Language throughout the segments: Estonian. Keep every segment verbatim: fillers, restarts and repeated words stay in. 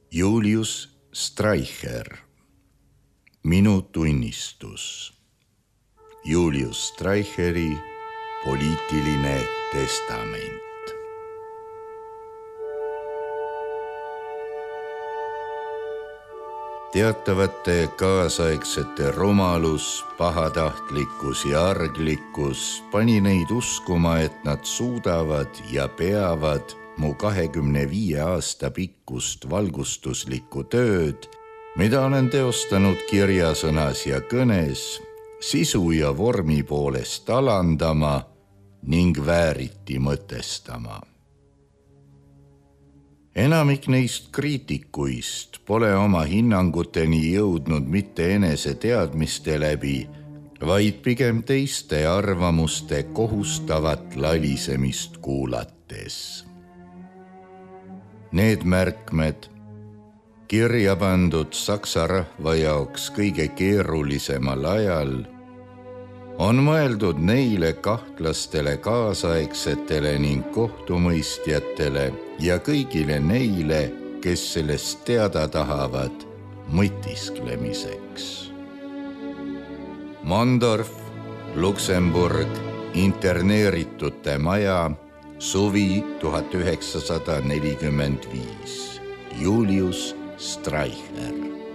Julius Streicher, Minu tunnistus. Julius Streicheri poliitiline testament. Teatavate kaasaegsete rumalus, pahatahtlikkus ja arglikkus pani neid uskuma, et nad suudavad ja peavad mu kahekümne viie aasta pikkust valgustuslikku tööd, mida olen teostanud kirjasõnas ja kõnes, sisu ja vormi poolest alandama ning vääriti mõtestama. Enamik neist kriitikuist pole oma hinnanguteni jõudnud mitte enese teadmiste läbi, vaid pigem teiste arvamuste kohustavat lalisemist kuulates. Need märkmed, kirja pandud saksa rahva jaoks kõige keerulisemal ajal, on mõeldud neile kahtlastele kaasaegsetele ning kohtumõistjatele ja kõigile neile, kes sellest teada tahavad mõtisklemiseks. Mondorf, Luksemburg, interneeritute maja, suvi tuhat üheksasada nelikümmend viis. Julius Streicher.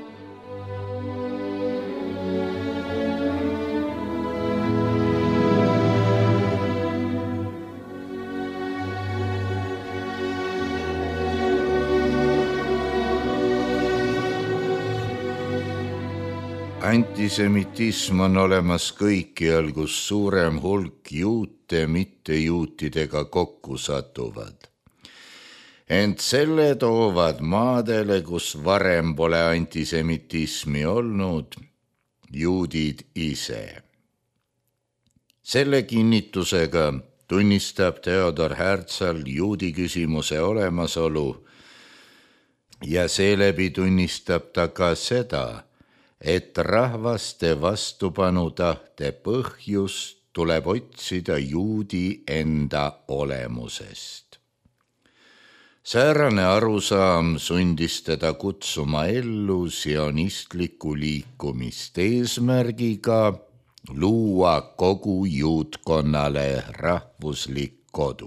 Antisemitism on olemas kõikjal, kus suurem hulk juute mittejuutidega kokku satuvad. Ent selle toovad maadele, kus varem pole antisemitismi olnud, juudid ise. Selle kinnitusega tunnistab Theodor Herzl juudi küsimuse olemasolu ja seeläbi tunnistab ta ka seda, et rahvaste vastupanutahte põhjust tuleb otsida juudi enda olemusest. Säärane arusaam sundis teda kutsuma ellu sionistlikku liikumist eesmärgiga luua kogu juutkonnale rahvuslik kodu.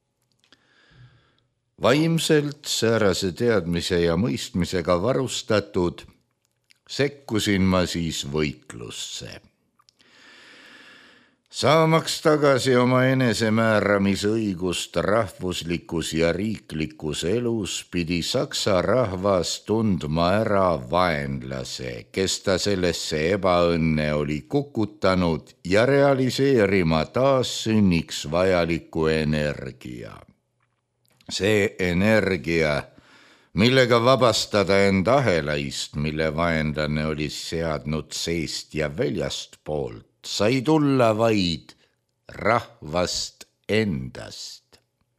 Vaimselt säärase teadmise ja mõistmisega varustatud sekkusin ma siis võitlusse. Saamaks tagasi oma enesemääramisõigust rahvuslikus ja riiklikus elus pidi saksa rahvas tundma ära vaenlase, kes ta sellesse ebaõnne oli kukutanud ja realiseerima taassünniks vajaliku energia. See energia, millega vabastada end ahelaist, mille vaenlane oli seadnud seest ja väljast poolt, sai tulla vaid rahvast endast.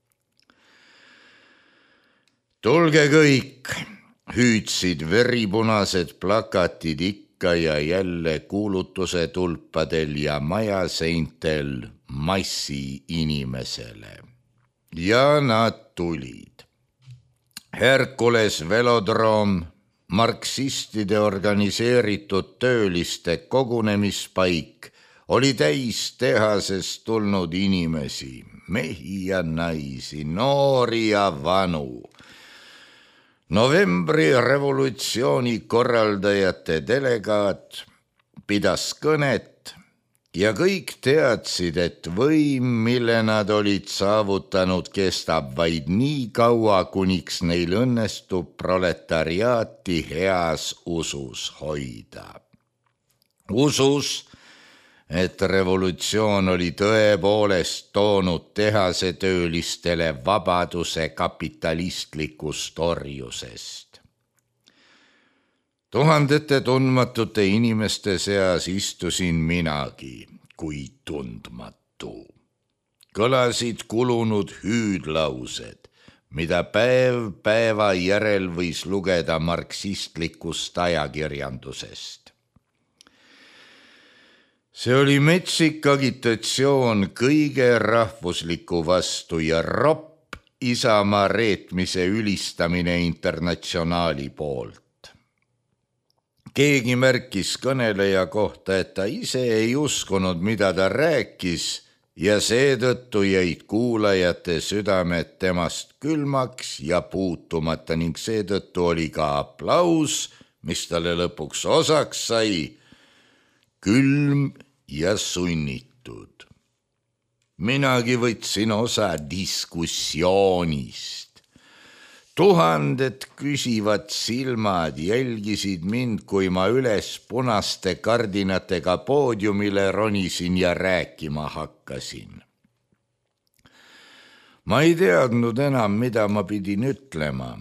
Tulge kõik, hüüdsid veripunased plakatid ikka ja jälle kuulutuse tulpadel ja majaseintel massi inimesele. Ja nad tulid. Herkules velodroom, marksistide organiseeritud tööliste kogunemispaik, oli täis tehasest tulnud inimesi, mehi ja naisi, noori ja vanu. Novembri revolutsiooni korraldajate delegaat pidas kõnet ja kõik teadsid, et võim, mille nad olid saavutanud, kestab vaid nii kaua, kuniks neil õnnestub proletariaati heas usus hoida. Usus, et revolutsioon oli tõepoolest toonud tehasetöölistele vabaduse kapitalistlikust orjusest. Tuhandete tundmatute inimeste seas istusin minagi, kui tundmatu. Kõlasid kulunud hüüdlaused, mida päev päeva järel võis lugeda marksistlikust ajakirjandusest. See oli metsik agitatsioon kõige rahvusliku vastu ja ropp Isamaa reetmise ülistamine internatsionaali poolt. Keegi märkis kõneleja kohta, et ta ise ei uskunud, mida ta rääkis ja seetõttu jäid kuulajate südamed temast külmaks ja puutumata ning seetõttu oli ka aplaus, mis talle lõpuks osaks sai, külm ja sunnitud. Minagi võtsin osa diskussioonist. Tuhanded küsivad silmad jälgisid mind, kui ma üles punaste kardinatega poodiumile ronisin ja rääkima hakkasin. Ma ei teadnud enam, mida ma pidin ütlema.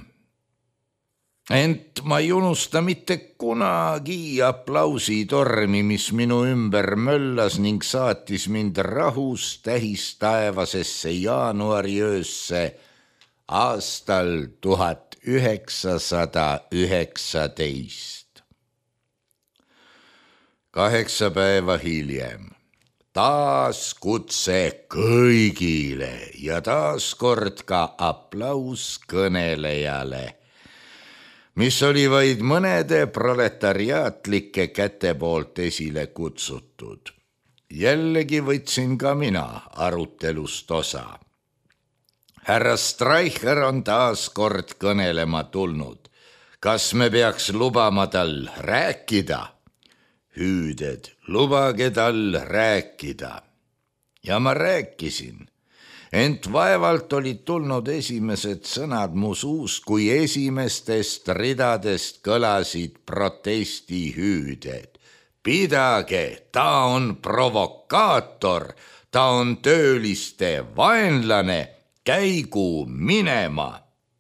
Ent ma ei unusta mitte kunagi aplausitormi, mis minu ümber möllas ning saatis mind rahus tähistaevasesse jaanuariöösse aastal tuhat üheksasada üheksateist. Kaheksa päeva hiljem taas kutse kõigile ja taas kord ka aplaus kõnelejale, mis oli vaid mõnede proletariaatlike käte poolt esile kutsutud. Jällegi võtsin ka mina arutelust osa. Härra Streicher on taas kord kõnelema tulnud. Kas me peaks lubama tal rääkida? Hüüded, lubage tal rääkida. Ja ma rääkisin. Ent vaevalt olid tulnud esimesed sõnad mu suust, kui esimestest ridadest kõlasid protestihüüded. Pidage, ta on provokaator, ta on tööliste vaenlane, käigu minema.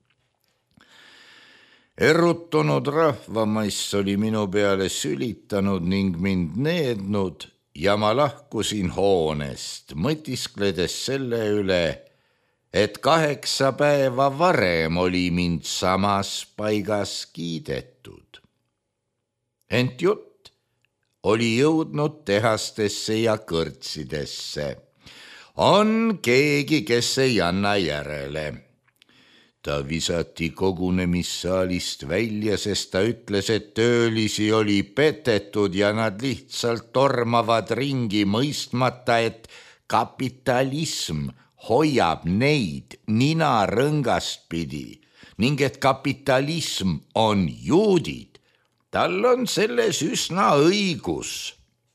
Errutunud rahvamaiss oli minu peale sülitanud ning mind neednud, ja ma lahkusin hoonest, mõtiskledes selle üle, et kaheksa päeva varem oli mind samas paigas kiidetud. Ent jutt oli jõudnud tehastesse ja kõrtsidesse. On keegi, kes ei anna järele. Ta visati kogunemissaalist välja, sest ta ütles, et töölisi oli petetud ja nad lihtsalt tormavad ringi mõistmata, et kapitalism hoiab neid nina rõngast pidi ning et kapitalism on juudid. Tal on selles üsna õigus.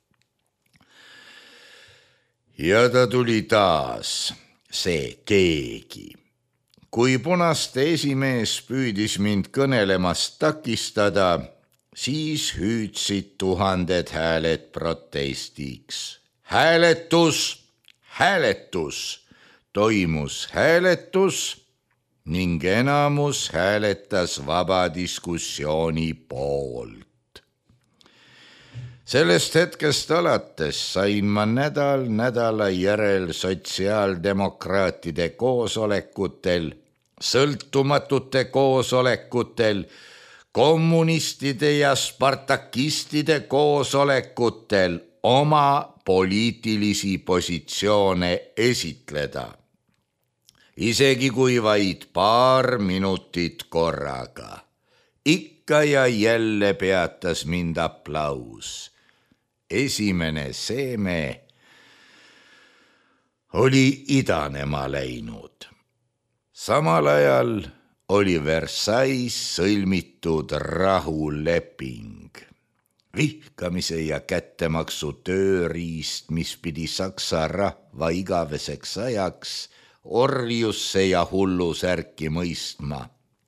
Ja ta tuli taas, see keegi. Kui punaste esimees püüdis mind kõnelemast takistada, siis hüüdsid tuhanded hääled protestiks. Hääletus, hääletus, toimus hääletus ning enamus hääletas vaba diskussiooni poolt. Sellest hetkest alates sain ma nädal nädala järel sotsiaaldemokraatide koosolekutel, sõltumatute koosolekutel, kommunistide ja spartakistide koosolekutel oma poliitilisi positsioone esitleda, isegi kui vaid paar minutit korraga. Ikka ja jälle peatas mind aplaus. Esimene seeme oli idanema läinud. Samal ajal oli Versailles sõlmitud rahuleping. Vihkamise ja kättemaksu tööriist, mis pidi saksa rahva igaveseks ajaks orjusse ja hullusärki mõistma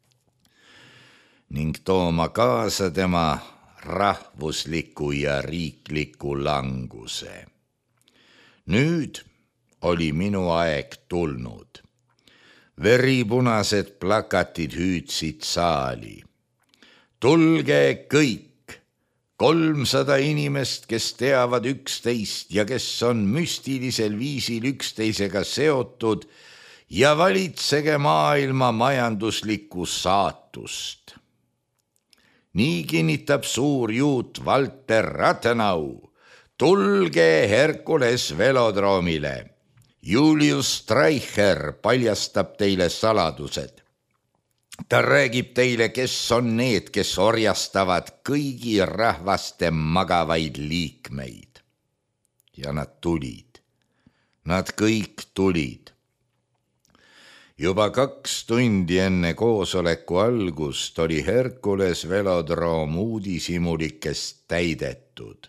ning tooma kaasa tema rahvusliku ja riikliku languse. Nüüd oli minu aeg tulnud. Veripunased plakatid hüüdsid saali. Tulge kõik, kolmsada inimest, kes teavad üksteist ja kes on müstilisel viisil üksteisega seotud ja valitsege maailma majanduslikku saatust. Nii kinnitab suur juut Walter Rathenau. Tulge Herkules velodroomile. Julius Streicher paljastab teile saladused. Ta räägib teile, kes on need, kes orjastavad kõigi rahvaste magavaid liikmeid. Ja nad tulid. Nad kõik tulid. Juba kaks tundi enne koosoleku algust oli Herkules velodroom uudishimulikest täidetud.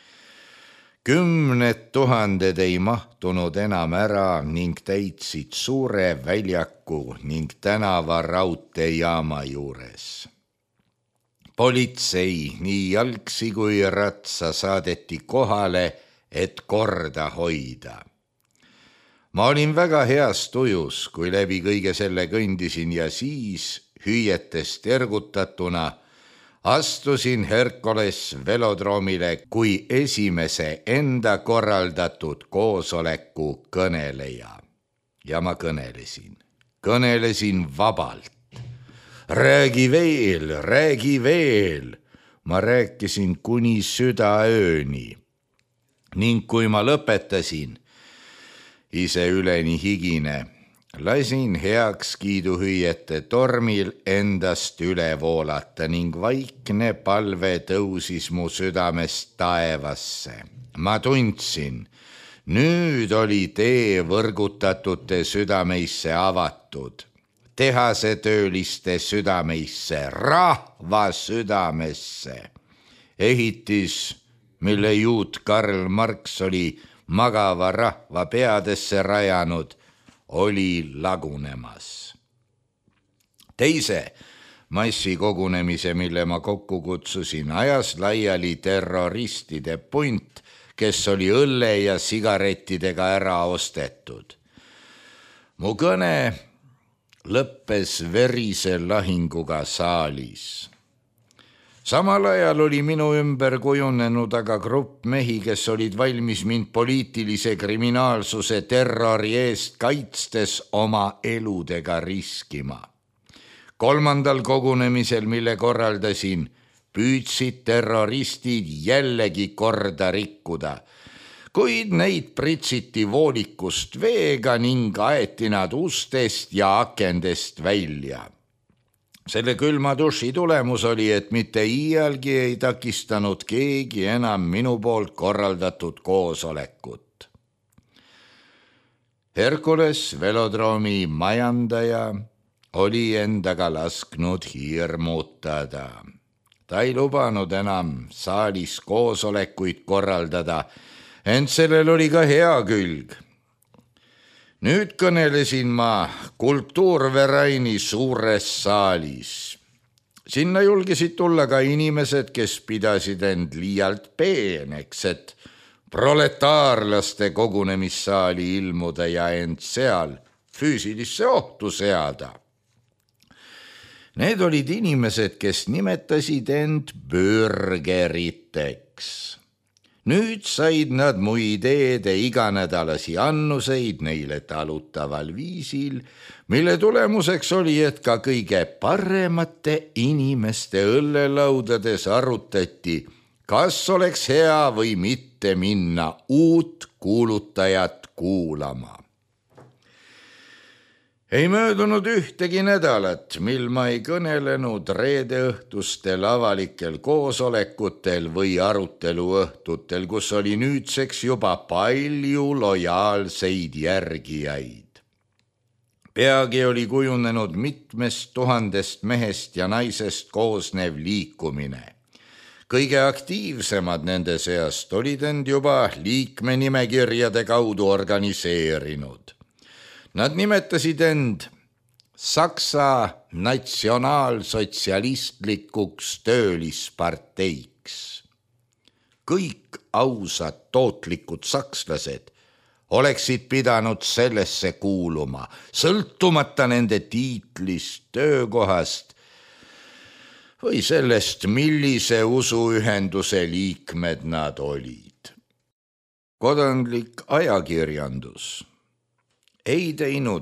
Kümned tuhanded ei mahtunud enam ära ning täitsid suure väljaku ning tänava raudteejaama juures. Politsei nii jalgsi kui ratsa saadeti kohale, et korda hoida. Ma olin väga heas tujus, kui läbi kõige selle kõndisin ja siis, hüüetest ergutatuna, astusin Herkules velodroomile kui esimese enda korraldatud koosoleku kõneleja. Ja ma kõnelesin. Kõnelesin vabalt. Räägi veel, räägi veel. Ma rääkisin kuni südaööni. Ning kui ma lõpetasin, ise üleni higine, lasin heakskiiduhüüete tormil endast üle voolata ning vaikne palve tõusis mu südamest taevasse. Ma tundsin, nüüd oli tee võrgutatute südameisse avatud, tehasetööliste südameisse, rahva südamesse. Ehitis, mille juut Karl Marx oli magava rahva peadesse rajanud, oli lagunemas. Teise massikogunemise, mille ma kokku kutsusin, ajas laiali terroristide punt, kes oli õlle ja sigarettidega ära ostetud. Mu kõne lõppes verise lahinguga saalis. Samal ajal oli minu ümber kujunenud aga grupp mehi, kes olid valmis mind poliitilise kriminaalsuse terrori eest kaitstes oma eludega riskima. Kolmandal kogunemisel, mille korraldasin, püüdsid terroristid jällegi korda rikkuda, kuid neid pritsiti voolikust veega ning aeti nad ustest ja akendest välja. Selle külma duši tulemus oli, et mitte iialgi ei takistanud keegi enam minu poolt korraldatud koosolekut. Herkules velodroomi majandaja oli endaga lasknud hirmutada. Ta ei lubanud enam saalis koosolekuid korraldada, ent sellel oli ka hea külg. Nüüd kõnelesin ma Kultuurvereini suures saalis. Sinna julgesid tulla ka inimesed, kes pidasid end liialt peeneks, et proletaarlaste kogunemissaali ilmuda ja end seal füüsilisse ohtu seada. Need olid inimesed, kes nimetasid end bürgeriteks. Nüüd said nad mu ideede iganädalasi annuseid neile talutaval viisil, mille tulemuseks oli, et ka kõige paremate inimeste õllelaudades arutati, kas oleks hea või mitte minna uut kuulutajat kuulama. Ei möödunud ühtegi nädalat, mil ma ei kõnelenud reedeõhtustel avalikel koosolekutel või aruteluõhtutel, kus oli nüüdseks juba palju lojaalseid järgijaid. Peagi oli kujunenud mitmest tuhandest mehest ja naisest koosnev liikumine. Kõige aktiivsemad nende seast olid end juba liikmenimekirjade kaudu organiseerinud. Nad nimetasid end Saksa natsionaalsotsialistlikuks töölisparteiks. Kõik ausad tootlikud sakslased oleksid pidanud sellesse kuuluma, sõltumata nende tiitlist, töökohast või sellest, millise usuühenduse liikmed nad olid. Kodanlik ajakirjandus ei teinud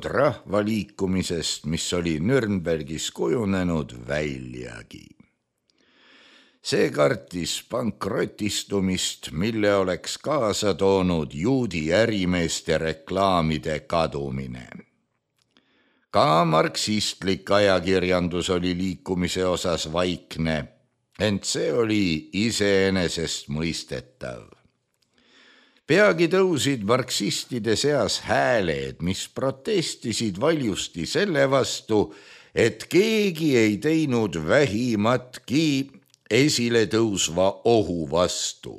rahvaliikumisest, mis oli Nürnbergis kujunenud, väljagi. See kartis pankrotistumist, mille oleks kaasa toonud juudi ärimeeste reklaamide kadumine. Ka marksistlik ajakirjandus oli liikumise osas vaikne, ent see oli iseenesest mõistetav. Peagi tõusid marksistide seas hääled, mis protestisid valjusti selle vastu, et keegi ei teinud vähimatki esile tõusva ohu vastu.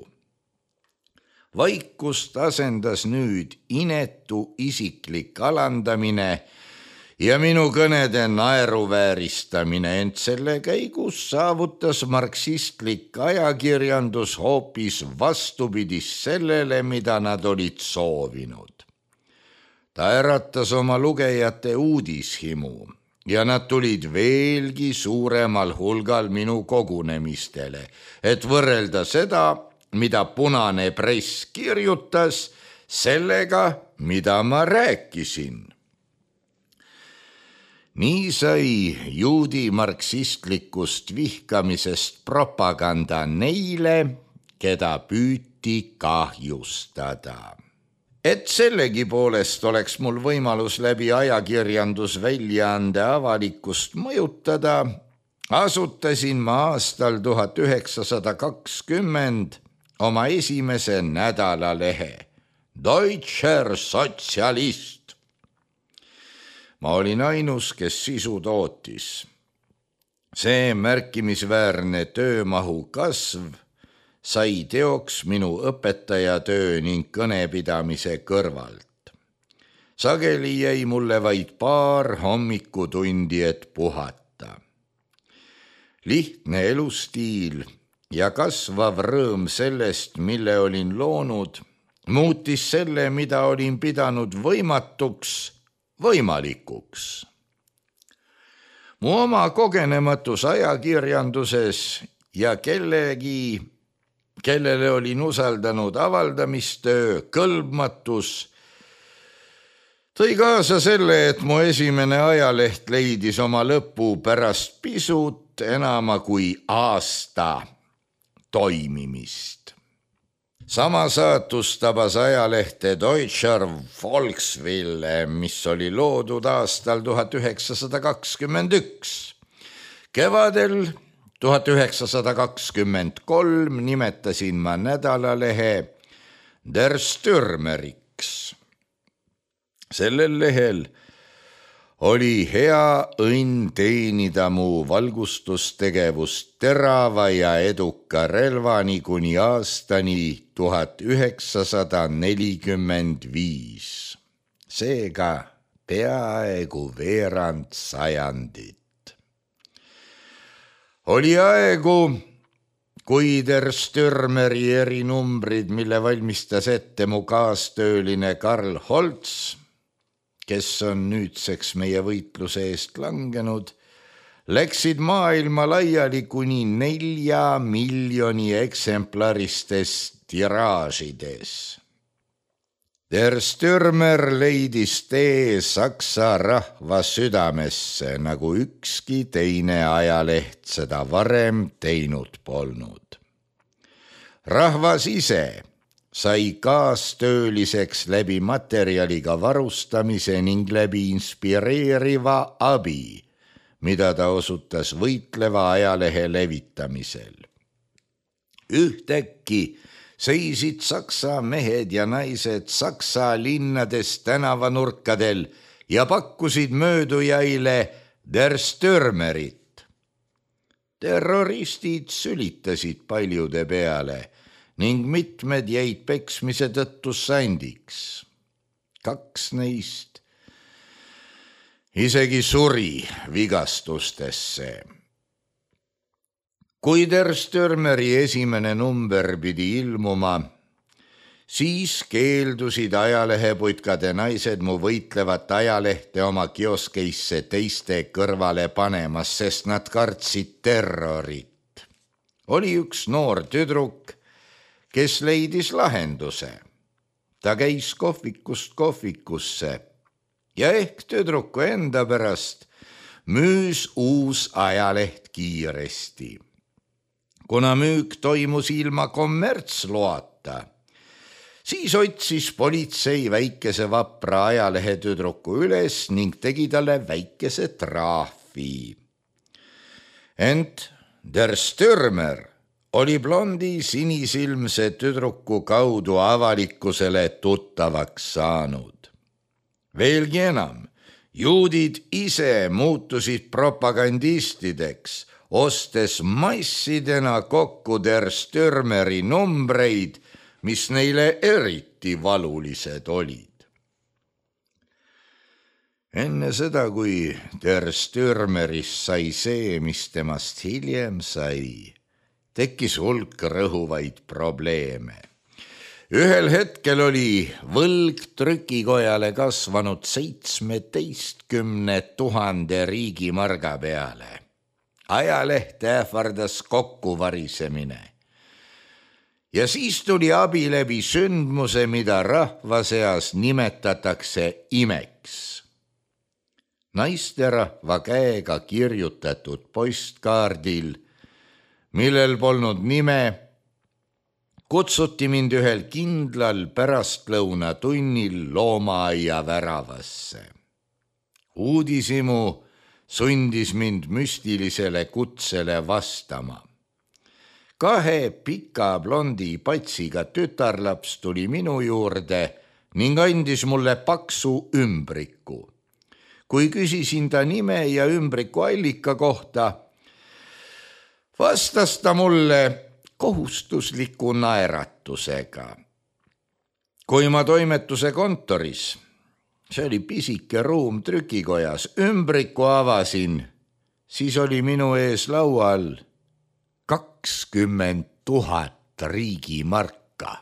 Vaikust asendas nüüd inetu isiklik alandamine ja minu kõnede naeruvääristamine, ent selle käigus saavutas marksistlik ajakirjandus hoopis vastupidist sellele, mida nad olid soovinud. Ta äratas oma lugejate uudishimu ja nad tulid veelgi suuremal hulgal minu kogunemistele, et võrrelda seda, mida punane press kirjutas, sellega, mida ma rääkisin. Nii sai juudi marksistlikust vihkamisest propaganda neile, keda püüti kahjustada. Et sellegi poolest oleks mul võimalus läbi ajakirjandusväljaande avalikkust mõjutada, asutasin ma aastal tuhat üheksasada kakskümmend oma esimese nädalalehe Deutscher Sozialist. Ma olin ainus, kes sisu tootis. See märkimisväärne töömahu kasv sai teoks minu õpetajatöö ning kõnepidamise kõrvalt. Sageli jäi mulle vaid paar hommikutundi, et puhata. Lihtne elustiil ja kasvav rõõm sellest, mille olin loonud, muutis selle, mida olin pidanud võimatuks, võimalikuks. Mu oma kogenematus ajakirjanduses ja kellegi, kellele olin usaldanud avaldamistöö kõlbmatus, tõi kaasa selle, et mu esimene ajaleht leidis oma lõpu pärast pisut enama kui aasta toimimist. Sama saatus tabas ajalehte Deutscher Volkswille, mis oli loodud aastal tuhat üheksasada kakskümmend üks. Kevadel tuhat üheksasada kakskümmend kolm nimetasin ma nädalalehe Der Stürmeriks. Sellel lehel oli hea õnn teenida mu valgustustegevust terava ja eduka relvani kuni aastani tuhat üheksasada nelikümmend viis. Seega peaaegu veerand sajandit. Oli aegu, kui Der Stürmeri erinumbrid, mille valmistas ette mu kaastööline Karl Holz, kes on nüüdseks meie võitluse eest langenud, läksid maailma laiali kuni nelja miljoni eksemplaristes tiraažides. Der Stürmer leidis tee Saksa rahva südamesse, nagu ükski teine ajaleht seda varem teinud polnud. Rahvas ise sai kaastööliseks läbi materjaliga varustamise ning läbi inspireeriva abi, mida ta osutas võitleva ajalehe levitamisel. Ühtäkki seisid saksa mehed ja naised Saksa linnades tänavanurkadel ja pakkusid möödujaile Der Stürmerit. Terroristid sülitasid paljude peale ning mitmed jäid peksmise tõttu sandiks. Kaks neist isegi suri vigastustesse. Kui Der Stürmeri esimene number pidi ilmuma, siis keeldusid ajaleheputkade naised mu võitlevat ajalehte oma kioskeisse teiste kõrvale panemas, sest nad kartsid terrorit. Oli üks noor tüdruk, kes leidis lahenduse. Ta käis kohvikust kohvikusse ja ehk tüdruku enda pärast müüs uus ajaleht kiiresti. kuna müük toimus ilma kommertsloata. Siis otsis politsei väikese vapra ajalehetüdruku üles ning tegi talle väikese trahvi. Ent der Stürmer oli blondi sinisilmse tüdruku kaudu avalikkusele tuttavaks saanud. Veelgi enam, juudid ise muutusid propagandistideks, ostes massidena kokku der Stürmeri numbreid, mis neile eriti valulised olid. Enne seda, kui der Stürmerist sai see, mis temast hiljem sai, tekkis hulk rõhuvaid probleeme. Ühel hetkel oli võlg trükikojale kasvanud seitsmeteistkümne tuhande riigimarga peale. Ajalehte ähvardas kokkuvarisemine. Ja siis tuli abi läbi sündmuse, mida rahva seas nimetatakse imeks. Naisterahva käega kirjutatud postkaardil, millel polnud nime, kutsuti mind ühel kindlal pärastlõuna tunnil loomaaia väravasse. Uudishimu sundis mind müstilisele kutsele vastama. Kahe pika blondi patsiga tütarlaps tuli minu juurde ning andis mulle paksu ümbriku. Kui küsisin ta nime ja ümbriku allika kohta, vastas ta mulle kohustusliku naeratusega. Kui ma toimetuse kontoris, see oli pisike ruum trükikojas, ümbriku avasin, siis oli minu ees laual kakskümmend tuhat riigimarka.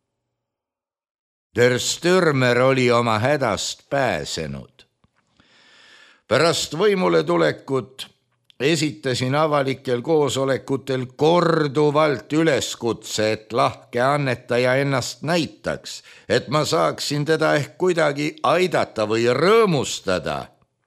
Der Stürmer oli oma hädast pääsenud. Pärast võimule tulekut esitasin avalikel koosolekutel korduvalt üleskutse, et lahke annetaja ennast näitaks, et ma saaksin teda ehk kuidagi aidata või rõõmustada.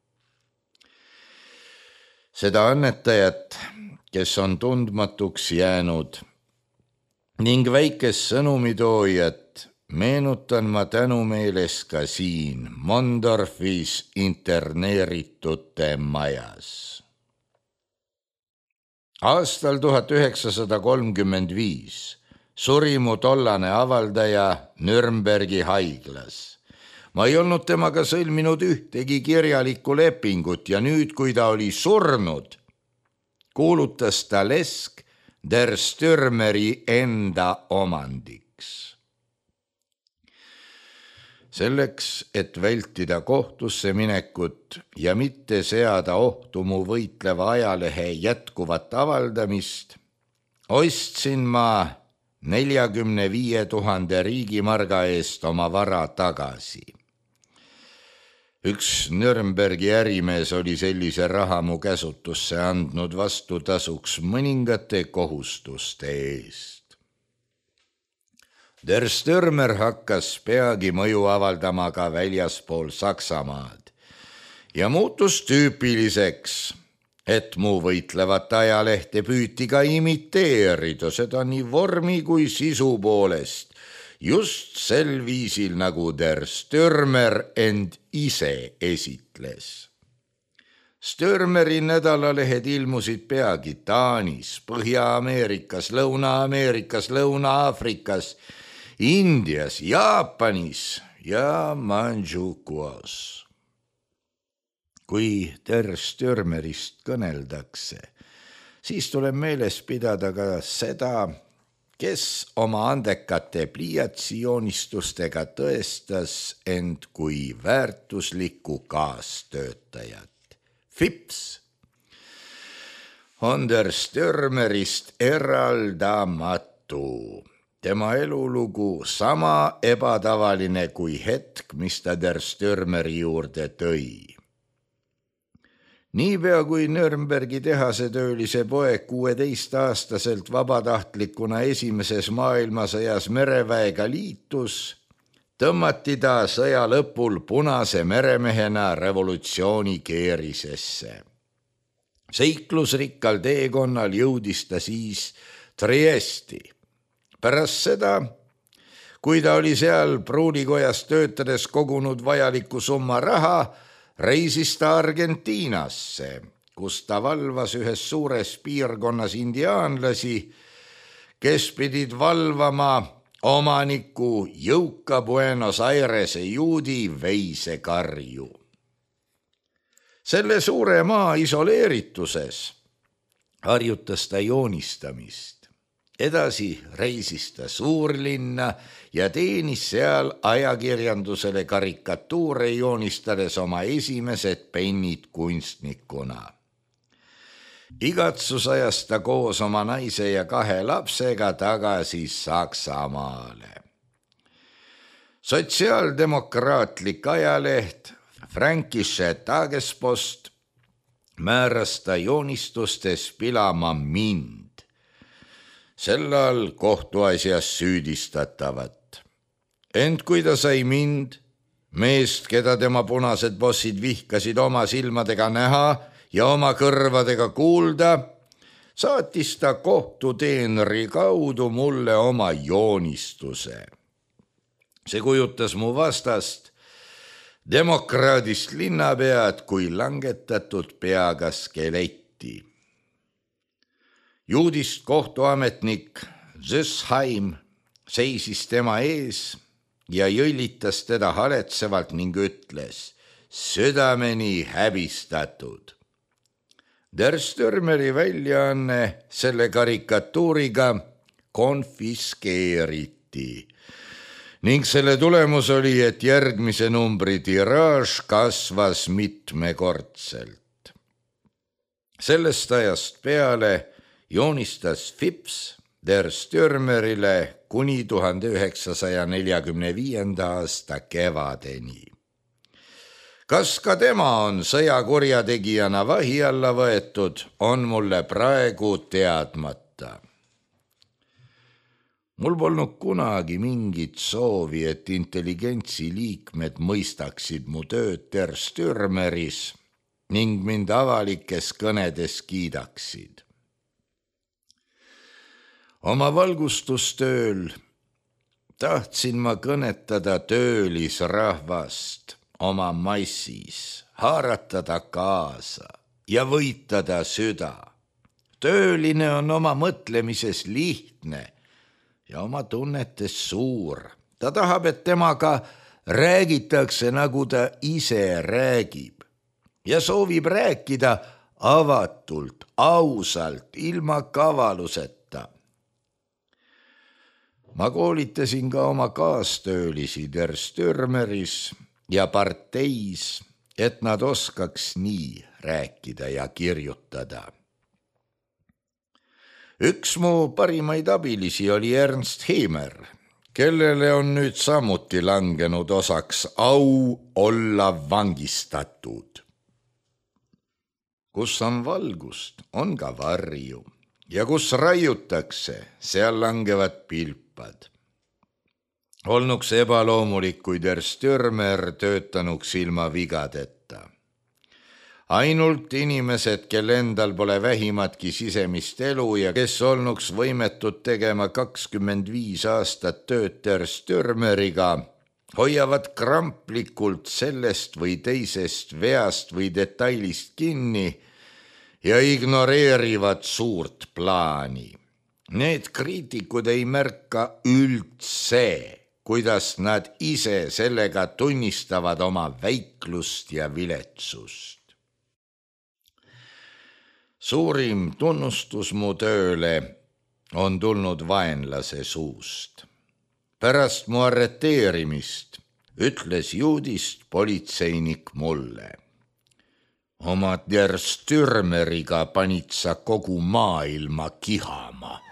Seda annetajat, kes on tundmatuks jäänud, ning väikest sõnumitoojat meenutan ma tänumeeles ka siin Mondorfis interneeritute majas. Aastal tuhat üheksasada kolmkümmend viis suri mu tollane avaldaja Nürnbergi haiglas. Ma ei olnud temaga sõlminud ühtegi kirjalikku lepingut ja nüüd, kui ta oli surnud, kuulutas ta lesk der Stürmeri enda omandiks. Selleks, et vältida kohtusse minekut ja mitte seada ohtu mu võitleva ajalehe jätkuvat avaldamist, ostsin ma neljakümne viie tuhande riigimarga eest oma vara tagasi. Üks Nürnbergi ärimees oli sellise raha mu käsutusse andnud vastutasuks mõningate kohustuste eest. Der Stürmer hakkas peagi mõju avaldama ka väljaspool Saksamaad ja muutus tüüpiliseks, et mu võitlevat ajalehte püüti ka imiteerida, seda nii vormi kui sisu poolest, just sel viisil, nagu der Stürmer end ise esitles. Stürmeri nädalalehed ilmusid peagi Taanis, Põhja-Ameerikas, Lõuna-Ameerikas, Lõuna-Aafrikas, Indias, Jaapanis ja Manchukuos. Kui der Stürmerist kõneldakse, siis tuleb meeles pidada ka seda, kes oma andekate pliiatsijoonistustega tõestas end kui väärtuslikku kaastöötajat. Fips on der Stürmerist eraldamatu. Tema elulugu sama ebatavaline kui hetk, mis ta der Stürmeri juurde tõi. Niipea kui Nürnbergi tehasetöölise poeg kuueteistaastaselt vabatahtlikuna esimeses maailmasõjas mereväega liitus, tõmmati ta sõja lõpul punase meremehena revolutsiooni keerisesse. Seiklusrikkal teekonnal jõudis ta siis Triesti. Pärast seda, kui ta oli seal pruunikojas töötades kogunud vajaliku summa raha, reisis ta Argentiinasse, kus ta valvas ühes suures piirkonnas indiaanlasi, kes pidid valvama omaniku jõuka Buenos Airese juudi veisekarju. Selle suure maa isoleerituses harjutas ta joonistamist. Edasi reisis ta suurlinna ja teenis seal ajakirjandusele karikatuure joonistades oma esimesed pennid kunstnikuna. Igatsus ajas ta koos oma naise ja kahe lapsega tagasi Saksamaale. Sotsiaaldemokraatlik ajaleht Fränkische Tagespost määras ta joonistustes pilama mind, sel all kohtuasjas süüdistatavat. Ent kui ta sai mind, meest, keda tema punased bossid vihkasid oma silmadega näha ja oma kõrvadega kuulda, saatis ta kohtuteenri kaudu mulle oma joonistuse. See kujutas mu vastast demokraadist linnapead kui langetatud peaga skeletti. Juudist kohtuametnik Züsheim seisis tema ees ja jõllitas teda haletsevalt ning ütles, südameni häbistatud. Der Stürmeri väljaanne selle karikatuuriga konfiskeeriti ning selle tulemus oli, et järgmise numbri tiraaž kasvas mitmekordselt. Sellest ajast peale joonistas Phipps Der Stürmerile kuni tuhande üheksasaja neljakümne viienda aasta kevadeni. Kas ka tema on sõjakurjategijana vahi alla võetud, on mulle praegu teadmata. Mul polnud kunagi mingit soovi, et intelligentsi liikmed mõistaksid mu tööd Der Stürmeris ning mind avalikes kõnedes kiidaksid. Oma valgustustööl tahtsin ma kõnetada töölisrahvast oma massis, haaratada kaasa ja võitada süda. Tööline on oma mõtlemises lihtne ja oma tunnetes suur. Ta tahab, et temaga räägitakse, nagu ta ise räägib ja soovib rääkida avatult, ausalt, ilma kavaluseta. Ma koolitasin ka oma kaastöölisi Der Stürmeris ja parteis, et nad oskaks nii rääkida ja kirjutada. Üks mu parimaid abilisi oli Ernst Heimer, kellele on nüüd samuti langenud osaks au olla vangistatud. Kus on valgust, on ka varju ja kus raiutakse, seal langevad pilpad. Olnuks ebaloomulik, kui Der Stürmer töötanuks ilma vigadeta. Ainult inimesed, kel endal pole vähimatki sisemist elu ja kes olnuks võimetud tegema kakskümmend viis aastat tööd Der Stürmeriga, hoiavad kramplikult sellest või teisest veast või detailist kinni ja ignoreerivad suurt plaani. Need kriitikud ei märka üldse, kuidas nad ise sellega tunnistavad oma väiklust ja viletsust. Suurim tunnustus mu tööle on tulnud vaenlase suust. Pärast mu arreteerimist ütles juudist politseinik mulle: oma Der Stürmeriga panid sa kogu maailma kihama.